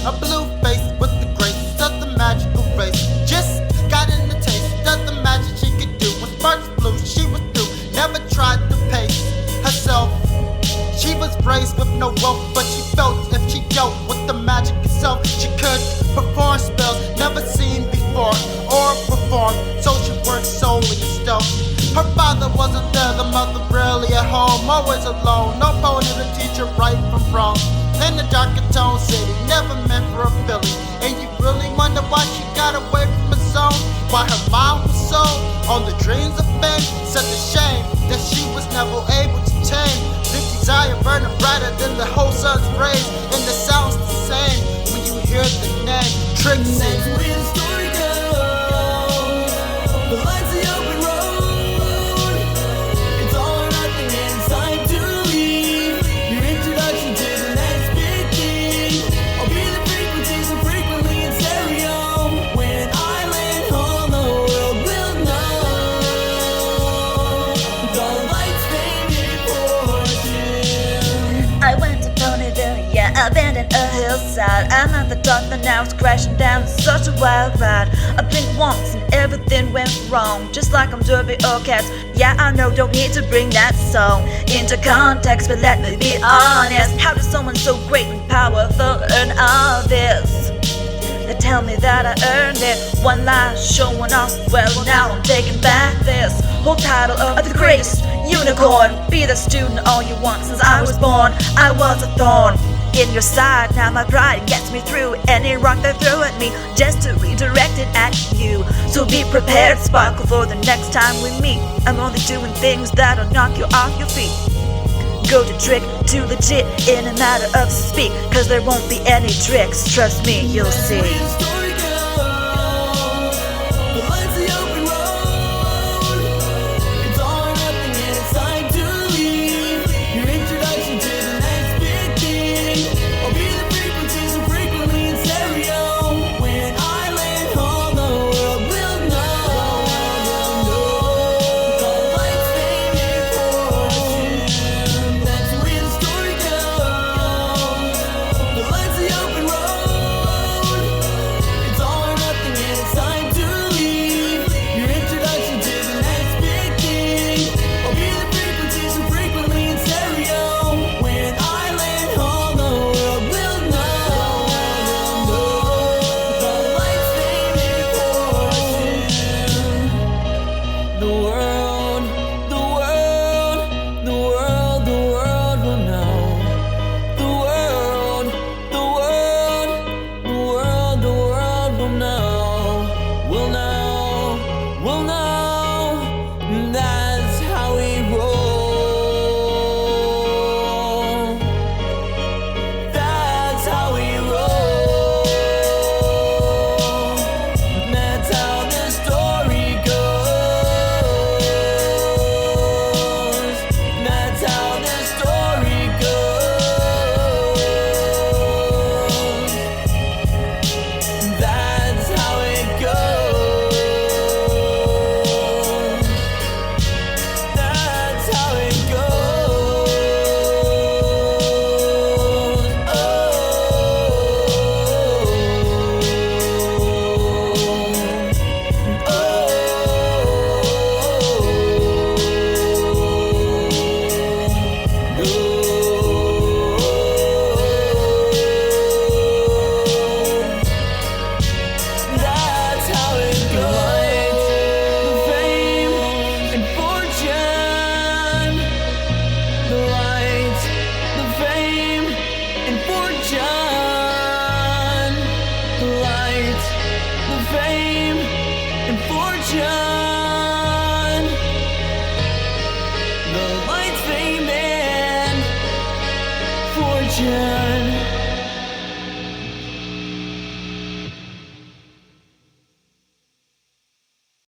A blue face with the grace of the magical race. Just got in the taste of the magic she could do. When sparks flew, she was through. Never tried to pace herself. She was raised with no wealth, but she felt if she dealt with the magic itself, she could perform spells never seen before or performed. So she worked solely in stealth. Her father wasn't there, the mother rarely at home, always alone. No pony to teach her right from wrong. In the darker tone city, never meant for a Philly. And you really wonder why she got away from the zone? Why her mind was so on the dreams of fame? Such a shame that she was never able to tame the desire burning brighter than the whole sun's rays. And the sound's the same when you hear the name Trixie. That's where the story goes. The lights of the open road. It's all or nothing and it's time to leave. Your introduction to the next big thing. I'll be the frequency so frequently in stereo. When I land home, the world will know. The lights faded fortune. I went to Ponyville, yeah, abandoned a hillside. I'm at the dark, the now it's crashing down, such a wild ride. I blinked once and everything went wrong, just like I'm Derby or Cats. Yeah, I know, don't need to bring that song into context, but let me be honest. How does someone so great and powerful earn all this? They tell me that I earned it, one lie showing off. Well, now I'm taking back this whole title of the greatest unicorn. Be the student all you want. Since I was born, I was a thorn in your side. Now my pride gets me through any rock they throw at me, just to redirect it at you. So be prepared, sparkle, for the next time we meet. I'm only doing things that'll knock you off your feet. Go to trick to legit in a matter of speak, cause there won't be any tricks, trust me, you'll see. That's where the story goes. The lights of the open road. It's all or nothing and it's time to leave. Your introduction to the next big thing. I'll be the frequency so frequently in stereo. When I land home, the world will know. The lights faded fortune. That's where the story goes. The lights of the open road. It's all or nothing and it's time to leave. Your introduction to the next big thing. I'll be the frequency so frequently in stereo. When I land home, the world will know. The lights faded fortune. The world, the world, the world, the world will know. The world, the world, the world, the world will know. Will know, will know. That's how we roll. That's how we roll. That's how the story goes. That's how the story goes. That's how it goes. That's how it goes. That's how it goes. The fame and fortune. The light, the fame and fortune. The light, the fame and fortune.